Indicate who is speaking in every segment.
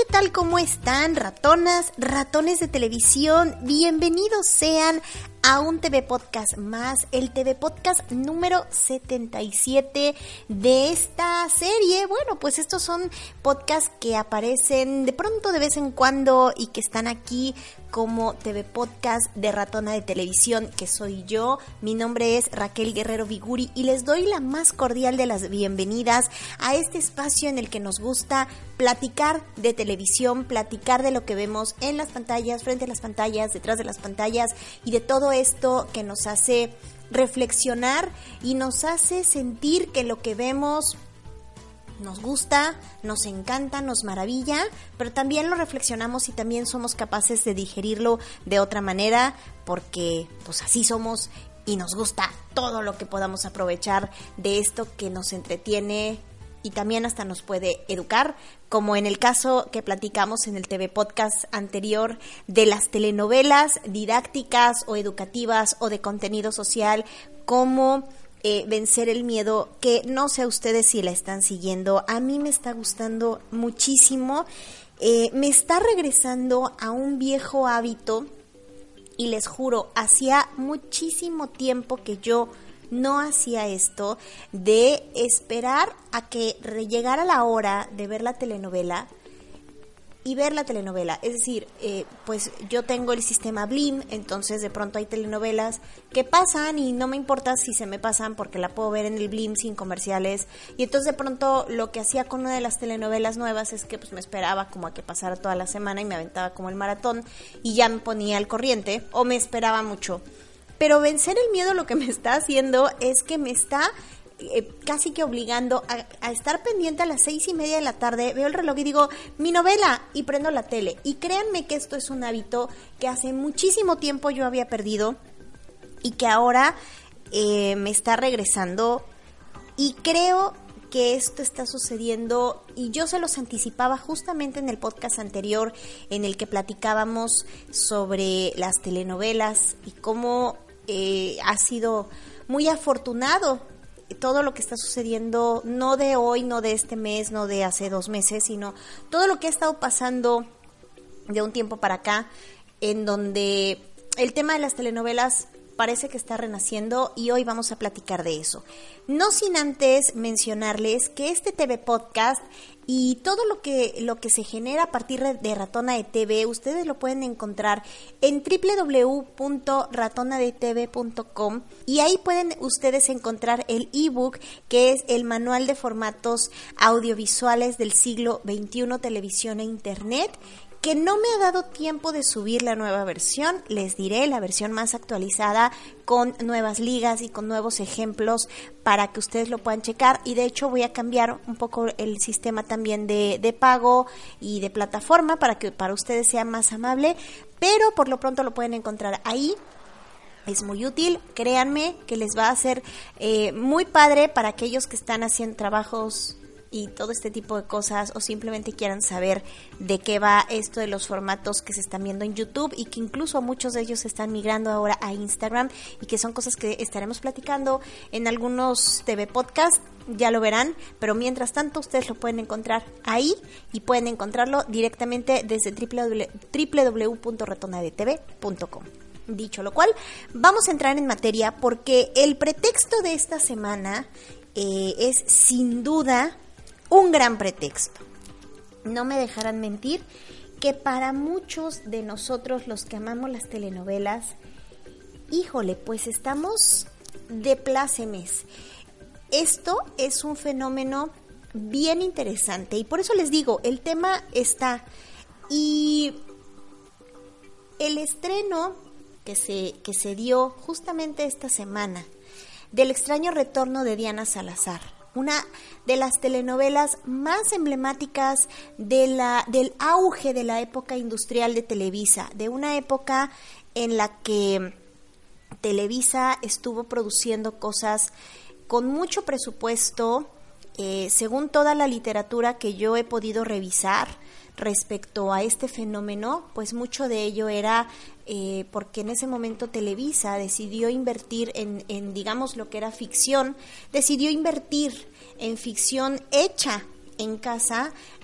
Speaker 1: tal? ¿Cómo están, ratonas, ratones de televisión? Bienvenidos sean a un TV Podcast más, el TV Podcast número 77 de esta serie. Bueno, pues estos son podcasts que aparecen de pronto de vez en cuando y que están aquí como TV Podcast de Ratona de Televisión, que soy yo. Mi nombre es Raquel Guerrero Viguri y les doy la más cordial de las bienvenidas a este espacio en el que nos gusta platicar de televisión, platicar de lo que vemos en las pantallas, frente a las pantallas, detrás de las pantallas y de todo esto que nos hace reflexionar y nos hace sentir que lo que vemos nos gusta, nos encanta, nos maravilla, pero también lo reflexionamos y también somos capaces de digerirlo de otra manera, porque pues así somos y nos gusta todo lo que podamos aprovechar de esto que nos entretiene y también hasta nos puede educar, como en el caso que platicamos en el TV Podcast anterior de las telenovelas didácticas o educativas o de contenido social, como vencer el miedo, que no sé a ustedes si la están siguiendo. A mí me está gustando muchísimo, me está regresando a un viejo hábito y les juro, hacía muchísimo tiempo que yo no hacía esto de esperar a que llegara la hora de ver la telenovela y ver la telenovela. Es decir, pues yo tengo el sistema Blim, entonces de pronto hay telenovelas que pasan y no me importa si se me pasan porque la puedo ver en el Blim sin comerciales. Y entonces de pronto lo que hacía con una de las telenovelas nuevas es que pues me esperaba como a que pasara toda la semana y me aventaba como el maratón y ya me ponía al corriente, o me esperaba mucho. Pero vencer el miedo lo que me está haciendo es que me está casi que obligando a estar pendiente a las 6:30 de la tarde. Veo el reloj y digo, mi novela, y prendo la tele. Y créanme que esto es un hábito que hace muchísimo tiempo yo había perdido y que ahora me está regresando. Y creo que esto está sucediendo y yo se los anticipaba justamente en el podcast anterior en el que platicábamos sobre las telenovelas y cómo ha sido muy afortunado todo lo que está sucediendo, no de hoy, no de este mes, no de hace 2 meses, sino todo lo que ha estado pasando de un tiempo para acá, en donde el tema de las telenovelas parece que está renaciendo y hoy vamos a platicar de eso. No sin antes mencionarles que este TV Podcast y todo lo que se genera a partir de Ratona de TV, ustedes lo pueden encontrar en www.ratonadetv.com y ahí pueden ustedes encontrar el ebook, que es el manual de formatos audiovisuales del siglo XXI, televisión e internet, que no me ha dado tiempo de subir la nueva versión. Les diré la versión más actualizada con nuevas ligas y con nuevos ejemplos para que ustedes lo puedan checar, y de hecho voy a cambiar un poco el sistema también de pago y de plataforma para que para ustedes sea más amable, pero por lo pronto lo pueden encontrar ahí. Es muy útil, créanme que les va a ser muy padre para aquellos que están haciendo trabajos y todo este tipo de cosas, o simplemente quieran saber de qué va esto de los formatos que se están viendo en YouTube y que incluso muchos de ellos están migrando ahora a Instagram y que son cosas que estaremos platicando en algunos TV Podcasts, ya lo verán, pero mientras tanto ustedes lo pueden encontrar ahí y pueden encontrarlo directamente desde www.ratonadetv.com. Dicho lo cual, vamos a entrar en materia porque el pretexto de esta semana es sin duda un gran pretexto. No me dejarán mentir que para muchos de nosotros los que amamos las telenovelas, híjole, pues estamos de plácemes. Esto es un fenómeno bien interesante y por eso les digo, el tema está. Y el estreno que se dio justamente esta semana del extraño retorno de Diana Salazar, una de las telenovelas más emblemáticas del auge de la época industrial de Televisa, de una época en la que Televisa estuvo produciendo cosas con mucho presupuesto, según toda la literatura que yo he podido revisar respecto a este fenómeno, pues mucho de ello era porque en ese momento Televisa decidió invertir en digamos lo que era ficción, decidió invertir en ficción hecha en casa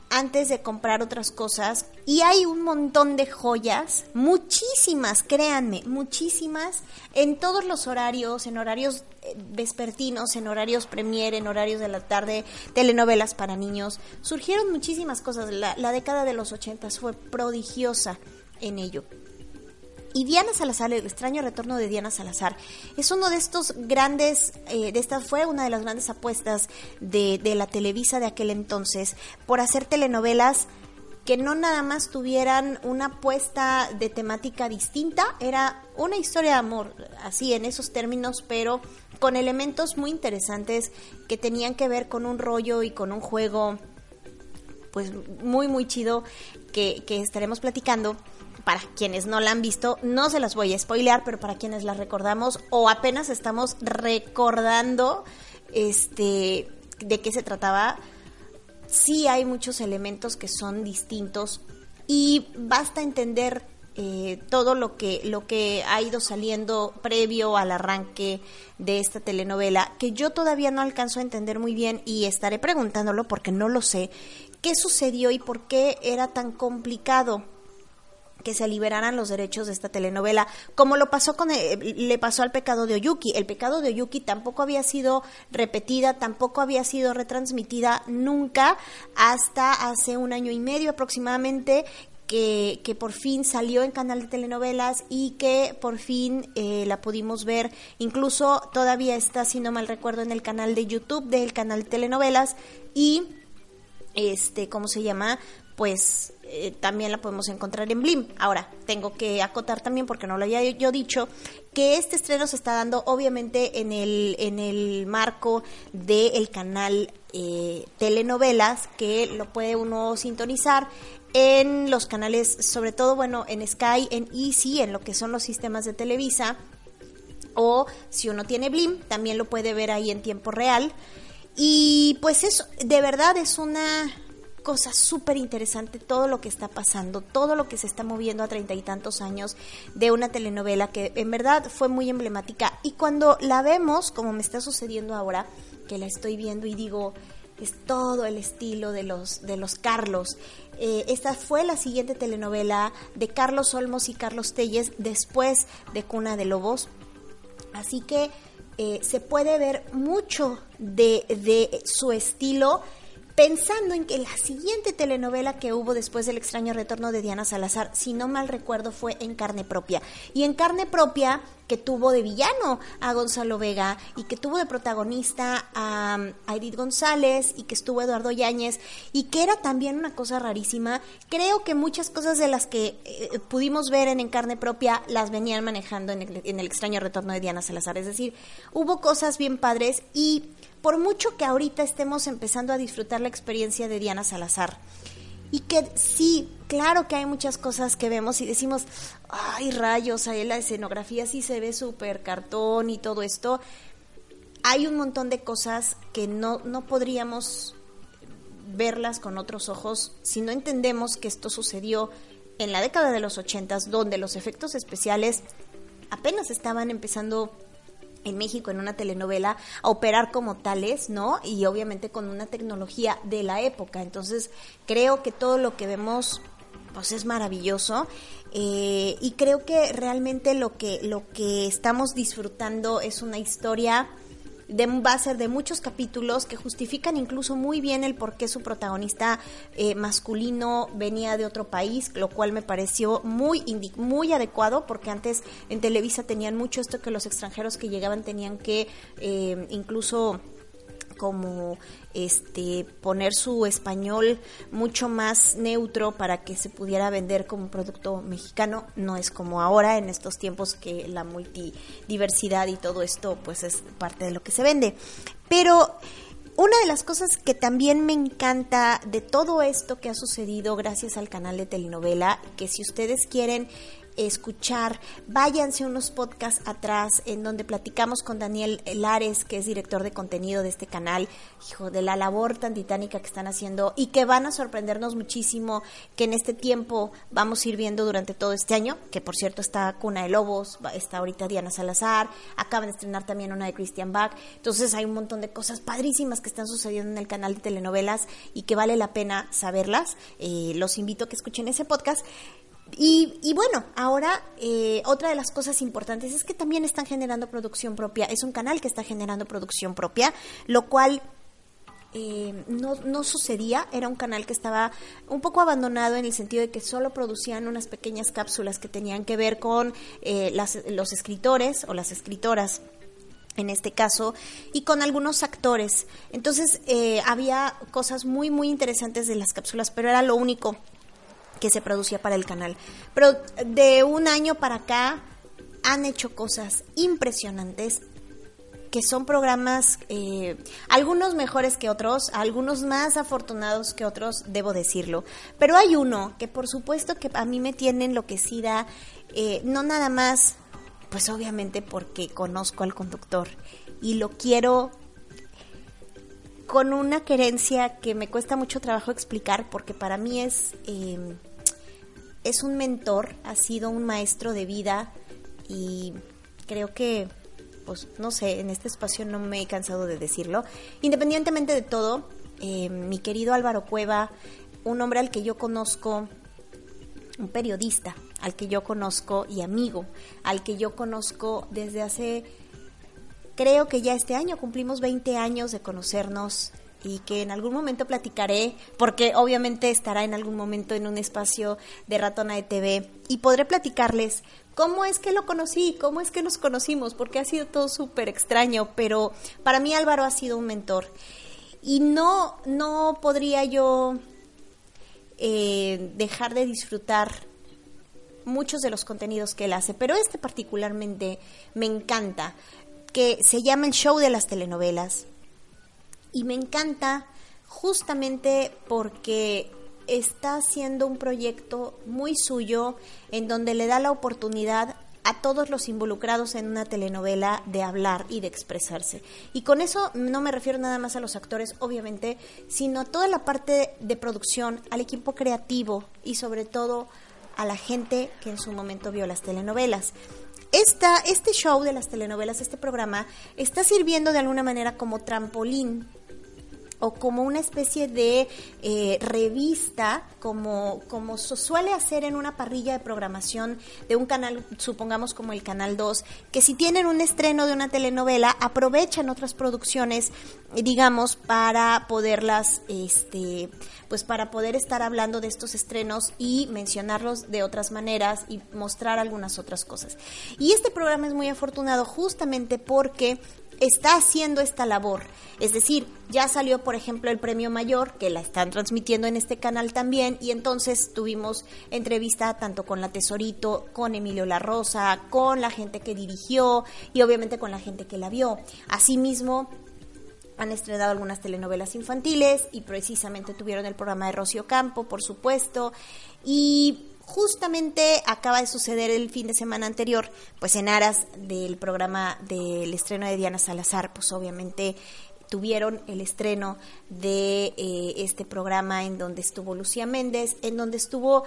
Speaker 1: antes de comprar otras cosas, y hay un montón de joyas, muchísimas, créanme, muchísimas, en todos los horarios, en horarios vespertinos, en horarios premier, en horarios de la tarde, telenovelas para niños. Surgieron muchísimas cosas. La década de los 80 fue prodigiosa en ello. Y Diana Salazar, el extraño retorno de Diana Salazar, es uno de estos grandes, fue una de las grandes apuestas de la Televisa de aquel entonces, por hacer telenovelas que no nada más tuvieran una apuesta de temática distinta, era una historia de amor, así en esos términos, pero con elementos muy interesantes que tenían que ver con un rollo y con un juego, pues muy, muy chido, que estaremos platicando. Para quienes no la han visto, no se las voy a spoilear, pero para quienes la recordamos o apenas estamos recordando de qué se trataba, sí hay muchos elementos que son distintos y basta entender todo lo que ha ido saliendo previo al arranque de esta telenovela, que yo todavía no alcanzo a entender muy bien y estaré preguntándolo porque no lo sé, qué sucedió y por qué era tan complicado que se liberaran los derechos de esta telenovela, como le pasó al Pecado de Oyuki. El Pecado de Oyuki tampoco había sido repetida, tampoco había sido retransmitida nunca, hasta hace 1 año y medio aproximadamente, que por fin salió en canal de telenovelas y que por fin la pudimos ver. Incluso todavía está, si no mal recuerdo, en el canal de YouTube del canal de telenovelas y ¿cómo se llama? Pues también la podemos encontrar en Blim. Ahora, tengo que acotar también, porque no lo había yo dicho, que este estreno se está dando obviamente en el marco del canal Telenovelas, que lo puede uno sintonizar en los canales, sobre todo, bueno, en Sky, en Easy, en lo que son los sistemas de Televisa, o si uno tiene Blim, también lo puede ver ahí en tiempo real. Y pues eso, de verdad es una cosa súper interesante todo lo que está pasando, todo lo que se está moviendo a 30 y tantos años de una telenovela que en verdad fue muy emblemática. Y cuando la vemos, como me está sucediendo ahora, que la estoy viendo y digo, es todo el estilo de los Carlos. Esta fue la siguiente telenovela de Carlos Olmos y Carlos Telles después de Cuna de Lobos. Así que se puede ver mucho de su estilo, pensando en que la siguiente telenovela que hubo después del extraño retorno de Diana Salazar, si no mal recuerdo, fue En Carne Propia. Y En Carne Propia, que tuvo de villano a Gonzalo Vega y que tuvo de protagonista a Edith González y que estuvo Eduardo Yáñez y que era también una cosa rarísima. Creo que muchas cosas de las que pudimos ver en Carne Propia las venían manejando en el extraño retorno de Diana Salazar. Es decir, hubo cosas bien padres y por mucho que ahorita estemos empezando a disfrutar la experiencia de Diana Salazar, y que sí, claro que hay muchas cosas que vemos y decimos, ay rayos, ahí la escenografía sí se ve súper cartón y todo esto, hay un montón de cosas que no podríamos verlas con otros ojos si no entendemos que esto sucedió en la década de los 80s, donde los efectos especiales apenas estaban empezando en México en una telenovela a operar como tales, ¿no? Y obviamente con una tecnología de la época. Entonces creo que todo lo que vemos pues es maravilloso, y creo que realmente lo que estamos disfrutando es una historia va a ser de muchos capítulos que justifican incluso muy bien el por qué su protagonista masculino venía de otro país, lo cual me pareció muy adecuado, porque antes en Televisa tenían mucho esto que los extranjeros que llegaban tenían que incluso como poner su español mucho más neutro para que se pudiera vender como producto mexicano. No es como ahora en estos tiempos que la multidiversidad y todo esto pues es parte de lo que se vende. Pero una de las cosas que también me encanta de todo esto que ha sucedido gracias al canal de telenovela, que si ustedes quieren escuchar, váyanse unos podcasts atrás en donde platicamos con Daniel Lares, que es director de contenido de este canal, hijo, de la labor tan titánica que están haciendo y que van a sorprendernos muchísimo, que en este tiempo vamos a ir viendo durante todo este año, que por cierto está Cuna de Lobos, está ahorita Diana Salazar, acaban de estrenar también una de Christian Bach, entonces hay un montón de cosas padrísimas que están sucediendo en el canal de telenovelas y que vale la pena saberlas. Los invito a que escuchen ese podcast. Y bueno, ahora otra de las cosas importantes es que también están generando producción propia. Es un canal que está generando producción propia, lo cual no sucedía. Era un canal que estaba un poco abandonado en el sentido de que solo producían unas pequeñas cápsulas que tenían que ver con los escritores o las escritoras, en este caso, y con algunos actores. Entonces había cosas muy, muy interesantes de las cápsulas, pero era lo único que se producía para el canal. Pero de un año para acá han hecho cosas impresionantes, que son programas, algunos mejores que otros, algunos más afortunados que otros, debo decirlo. Pero hay uno que por supuesto que a mí me tiene enloquecida, no nada más, pues obviamente porque conozco al conductor y lo quiero con una querencia que me cuesta mucho trabajo explicar, porque para mí es un mentor, ha sido un maestro de vida, y creo que, pues no sé, en este espacio no me he cansado de decirlo. Independientemente de todo, mi querido Álvaro Cueva, un hombre al que yo conozco, un periodista al que yo conozco y amigo, al que yo conozco desde hace, creo que ya este año cumplimos 20 años de conocernos, y que en algún momento platicaré, porque obviamente estará en algún momento en un espacio de Ratona de TV, y podré platicarles cómo es que lo conocí, cómo es que nos conocimos, porque ha sido todo súper extraño, pero para mí Álvaro ha sido un mentor, y no podría yo dejar de disfrutar muchos de los contenidos que él hace, pero este particularmente me encanta, que se llama El Show de las Telenovelas. Y me encanta justamente porque está haciendo un proyecto muy suyo, en donde le da la oportunidad a todos los involucrados en una telenovela de hablar y de expresarse. Y con eso no me refiero nada más a los actores, obviamente, sino a toda la parte de producción, al equipo creativo y sobre todo a la gente que en su momento vio las telenovelas. Este show de las telenovelas, este programa, está sirviendo de alguna manera como trampolín o como una especie de revista, como se suele hacer en una parrilla de programación de un canal, supongamos como el Canal 2, que si tienen un estreno de una telenovela, aprovechan otras producciones, digamos, para poderlas, pues para poder estar hablando de estos estrenos y mencionarlos de otras maneras y mostrar algunas otras cosas. Y este programa es muy afortunado justamente porque está haciendo esta labor, es decir, ya salió por ejemplo el Premio Mayor, que la están transmitiendo en este canal también, y entonces tuvimos entrevista tanto con la Tesorito, con Emilio La Rosa, con la gente que dirigió y obviamente con la gente que la vio. Asimismo, han estrenado algunas telenovelas infantiles y precisamente tuvieron el programa de Rocío Campo, por supuesto, y justamente acaba de suceder el fin de semana anterior, pues en aras del programa del estreno de Diana Salazar, pues obviamente tuvieron el estreno de este programa en donde estuvo Lucía Méndez, en donde estuvo,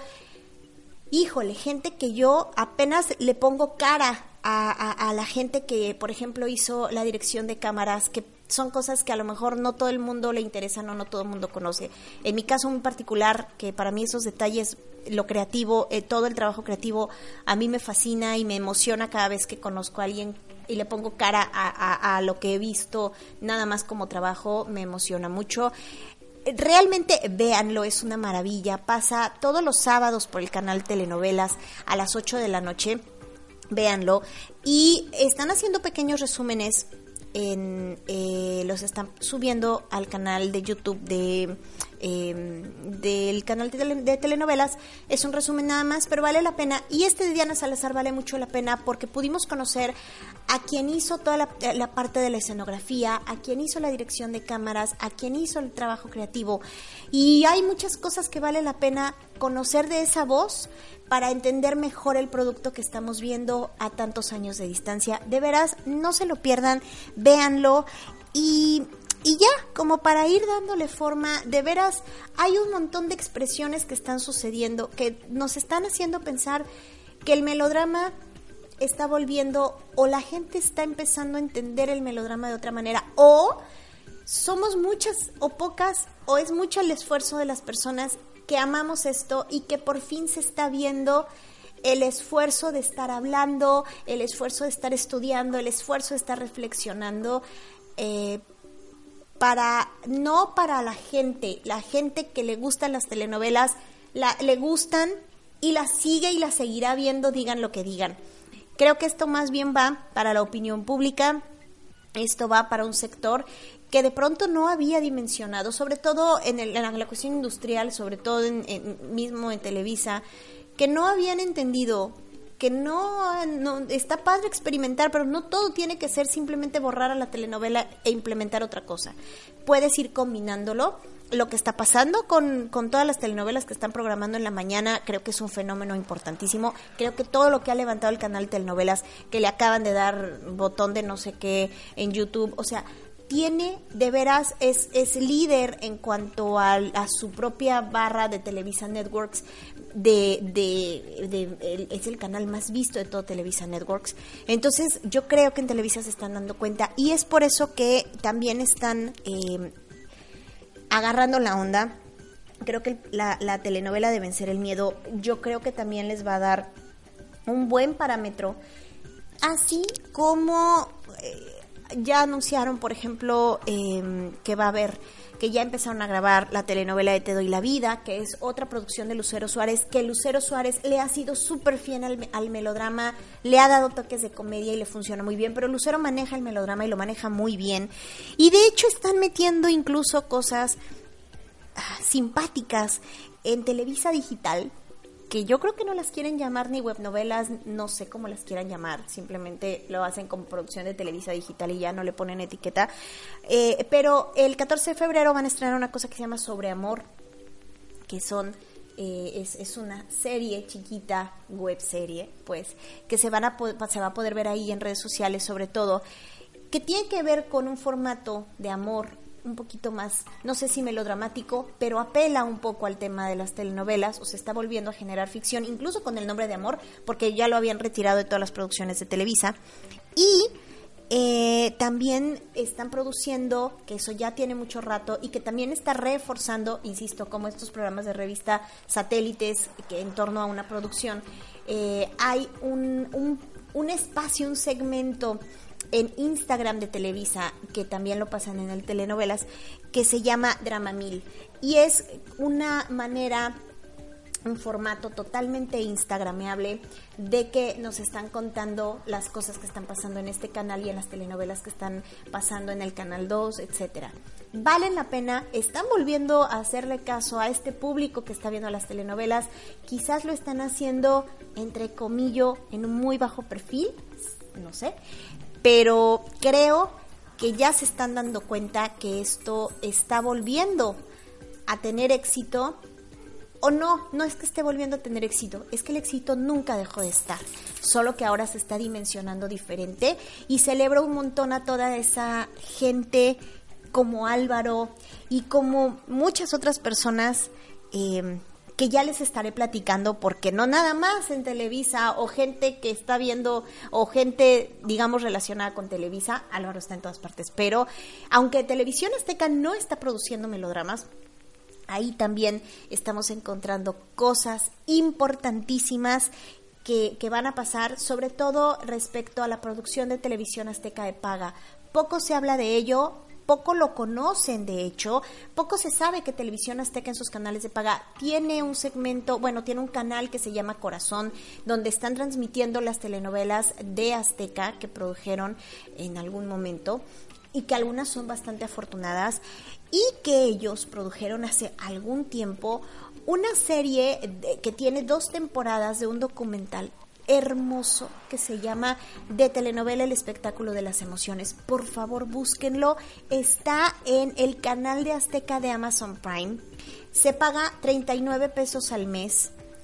Speaker 1: híjole, gente que yo apenas le pongo cara a la gente que, por ejemplo, hizo la dirección de cámaras, que son cosas que a lo mejor no todo el mundo le interesan o no todo el mundo conoce. En mi caso muy particular, que para mí esos detalles, lo creativo, todo el trabajo creativo, a mí me fascina y me emociona cada vez que conozco a alguien y le pongo cara a lo que he visto, nada más como trabajo, me emociona mucho. Realmente véanlo, es una maravilla. Pasa todos los sábados por el canal Telenovelas a las 8 de la noche. Véanlo. Y están haciendo pequeños resúmenes, los están subiendo al canal de YouTube del canal de telenovelas. Es un resumen nada más, pero vale la pena. Y este de Diana Salazar vale mucho la pena porque pudimos conocer a quien hizo toda la parte de la escenografía, a quien hizo la dirección de cámaras, a quien hizo el trabajo creativo. Y hay muchas cosas que vale la pena conocer de esa voz, para entender mejor el producto que estamos viendo a tantos años de distancia. De veras, no se lo pierdan, véanlo y ya, como para ir dándole forma, de veras, hay un montón de expresiones que están sucediendo, que nos están haciendo pensar que el melodrama está volviendo, o la gente está empezando a entender el melodrama de otra manera, o somos muchas o pocas, o es mucho el esfuerzo de las personas que amamos esto y que por fin se está viendo el esfuerzo de estar hablando, el esfuerzo de estar estudiando, el esfuerzo de estar reflexionando, no para la gente que le gustan las telenovelas, le gustan y las sigue y las seguirá viendo, digan lo que digan. Creo que esto más bien va para la opinión pública, esto va para un sector que de pronto no había dimensionado, sobre todo en la cuestión industrial, sobre todo mismo en Televisa, que no habían entendido que no está padre experimentar, pero no todo tiene que ser simplemente borrar a la telenovela e implementar otra cosa. Puedes ir combinándolo. Lo que está pasando con todas las telenovelas que están programando en la mañana, creo que es un fenómeno importantísimo. Creo que todo lo que ha levantado el canal de telenovelas, que le acaban de dar botón de no sé qué en YouTube, o sea, tiene, de veras, es líder en cuanto a su propia barra de Televisa Networks, es el canal más visto de todo Televisa Networks. Entonces, yo creo que en Televisa se están dando cuenta y es por eso que también están agarrando la onda. Creo que la telenovela de Vencer el Miedo, yo creo que también les va a dar un buen parámetro, así como ya anunciaron, por ejemplo, que va a haber, que ya empezaron a grabar la telenovela de Te doy la vida, que es otra producción de Lucero Suárez, que Lucero Suárez le ha sido súper fiel al melodrama, le ha dado toques de comedia y le funciona muy bien, pero Lucero maneja el melodrama y lo maneja muy bien, y de hecho están metiendo incluso cosas simpáticas en Televisa Digital, que yo creo que no las quieren llamar ni webnovelas, no sé cómo las quieran llamar, simplemente lo hacen como producción de Televisa Digital y ya no le ponen etiqueta, pero el 14 de febrero van a estrenar una cosa que se llama Sobre Amor, que es una serie chiquita, web serie, pues, que se va a poder ver ahí en redes sociales, sobre todo, que tiene que ver con un formato de amor un poquito más, no sé si melodramático, pero apela un poco al tema de las telenovelas, o se está volviendo a generar ficción, incluso con el nombre de Amor, porque ya lo habían retirado de todas las producciones de Televisa. Y también están produciendo, que eso ya tiene mucho rato, y que también está reforzando, insisto, como estos programas de revista satélites, que en torno a una producción, hay un espacio, un segmento en Instagram de Televisa, que también lo pasan en el telenovelas, que se llama Drama 1000, y es una manera, un formato totalmente instagrameable de que nos están contando las cosas que están pasando en este canal y en las telenovelas que están pasando en el Canal 2, etcétera. Valen la pena, están volviendo a hacerle caso a este público que está viendo las telenovelas, quizás lo están haciendo, entre comillas, en un muy bajo perfil, no sé, pero creo que ya se están dando cuenta que esto está volviendo a tener éxito, o no es que esté volviendo a tener éxito, es que el éxito nunca dejó de estar, solo que ahora se está dimensionando diferente, y celebro un montón a toda esa gente como Álvaro y como muchas otras personas que ya les estaré platicando, porque no nada más en Televisa, o gente que está viendo, o gente, digamos, relacionada con Televisa, Álvaro está en todas partes, pero aunque Televisión Azteca no está produciendo melodramas, ahí también estamos encontrando cosas importantísimas que van a pasar, sobre todo respecto a la producción de Televisión Azteca de paga. Poco se habla de ello, poco lo conocen, de hecho, poco se sabe que Televisión Azteca en sus canales de paga tiene un segmento, tiene un canal que se llama Corazón, donde están transmitiendo las telenovelas de Azteca que produjeron en algún momento, y que algunas son bastante afortunadas, y que ellos produjeron hace algún tiempo una serie que tiene 2 temporadas de un documental hermoso que se llama De telenovela El espectáculo de las emociones. Por favor, búsquenlo. Está en el canal de Azteca de Amazon Prime. Se paga 39 pesos al mes.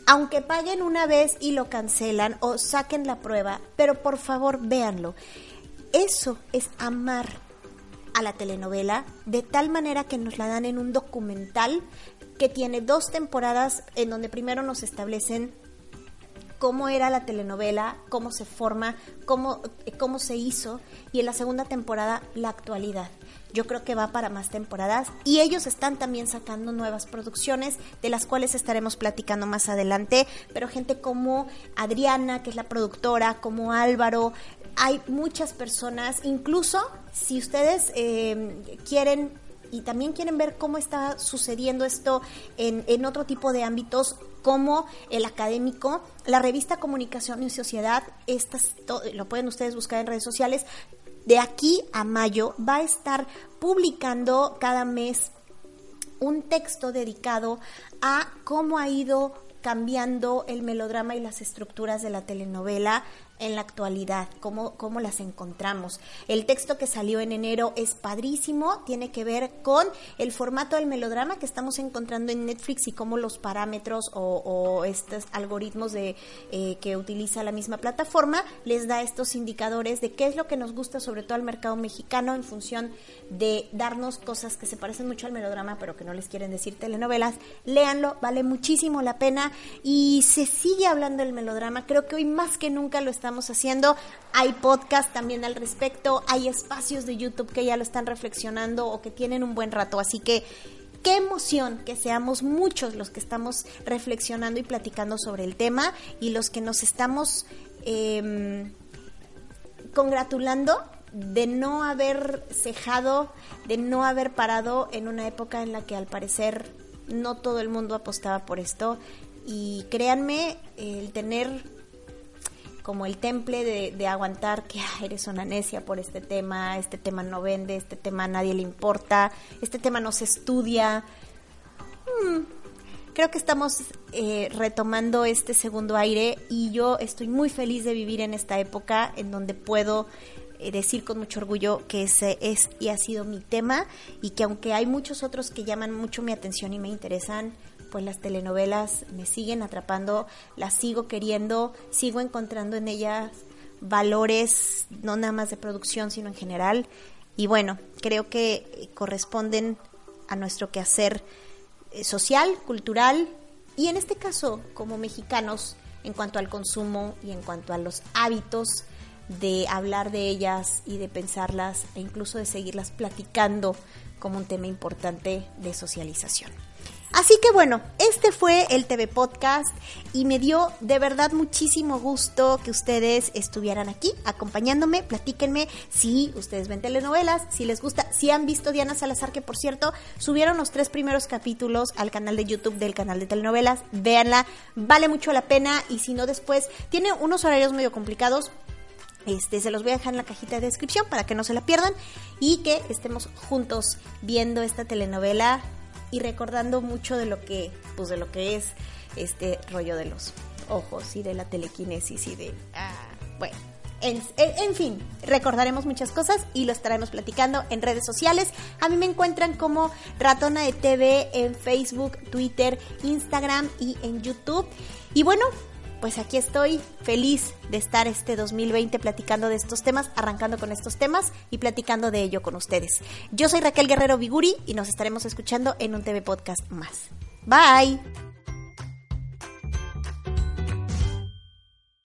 Speaker 1: aunque paguen una vez y lo cancelan o saquen la prueba, pero por favor véanlo. Eso es amar a la telenovela, de tal manera que nos la dan en un documental que tiene 2 temporadas, en donde primero nos establecen cómo era la telenovela, cómo se forma, cómo se hizo, y en la segunda temporada la actualidad. Yo creo que va para más temporadas y ellos están también sacando nuevas producciones, de las cuales estaremos platicando más adelante, pero gente como Adriana, que es la productora, como Álvaro, hay muchas personas, incluso si ustedes quieren y también quieren ver cómo está sucediendo esto en otro tipo de ámbitos, como el académico, la revista Comunicación y Sociedad, lo pueden ustedes buscar en redes sociales. De aquí a mayo va a estar publicando cada mes un texto dedicado a cómo ha ido cambiando el melodrama y las estructuras de la telenovela en la actualidad, cómo las encontramos. El texto que salió en enero es padrísimo, tiene que ver con el formato del melodrama que estamos encontrando en Netflix y cómo los parámetros o estos algoritmos que utiliza la misma plataforma les da estos indicadores de qué es lo que nos gusta, sobre todo al mercado mexicano, en función de darnos cosas que se parecen mucho al melodrama pero que no les quieren decir telenovelas. Léanlo, vale muchísimo la pena y se sigue hablando del melodrama. Creo que hoy más que nunca lo estamos haciendo. Hay podcast también al respecto, hay espacios de YouTube que ya lo están reflexionando o que tienen un buen rato, así que qué emoción que seamos muchos los que estamos reflexionando y platicando sobre el tema y los que nos estamos congratulando de no haber cejado, de no haber parado en una época en la que al parecer no todo el mundo apostaba por esto. Y créanme, el tener como el temple de aguantar que eres una necia por este tema no vende, este tema a nadie le importa, este tema no se estudia. Creo que estamos retomando este segundo aire y yo estoy muy feliz de vivir en esta época en donde puedo decir con mucho orgullo que ese es y ha sido mi tema, y que aunque hay muchos otros que llaman mucho mi atención y me interesan, pues las telenovelas me siguen atrapando, las sigo queriendo, sigo encontrando en ellas valores no nada más de producción sino en general, y bueno, creo que corresponden a nuestro quehacer social, cultural y en este caso como mexicanos en cuanto al consumo y en cuanto a los hábitos de hablar de ellas y de pensarlas e incluso de seguirlas platicando como un tema importante de socialización. Así que bueno, este fue el TV Podcast y me dio de verdad muchísimo gusto que ustedes estuvieran aquí acompañándome. Platíquenme si ustedes ven telenovelas, si les gusta, si han visto Diana Salazar, que por cierto subieron los 3 primeros capítulos al canal de YouTube del canal de telenovelas. Véanla, vale mucho la pena, y si no después tiene unos horarios medio complicados. Se los voy a dejar en la cajita de descripción para que no se la pierdan y que estemos juntos viendo esta telenovela y recordando mucho de lo que es este rollo de los ojos y de la telequinesis y de bueno, en fin, recordaremos muchas cosas y lo estaremos platicando en redes sociales. A mí me encuentran como Ratona de TV en Facebook, Twitter, Instagram y en YouTube. Y bueno, pues aquí estoy feliz de estar este 2020 platicando de estos temas, arrancando con estos temas y platicando de ello con ustedes. Yo soy Raquel Guerrero Viguri y nos estaremos escuchando en un TV Podcast más. Bye.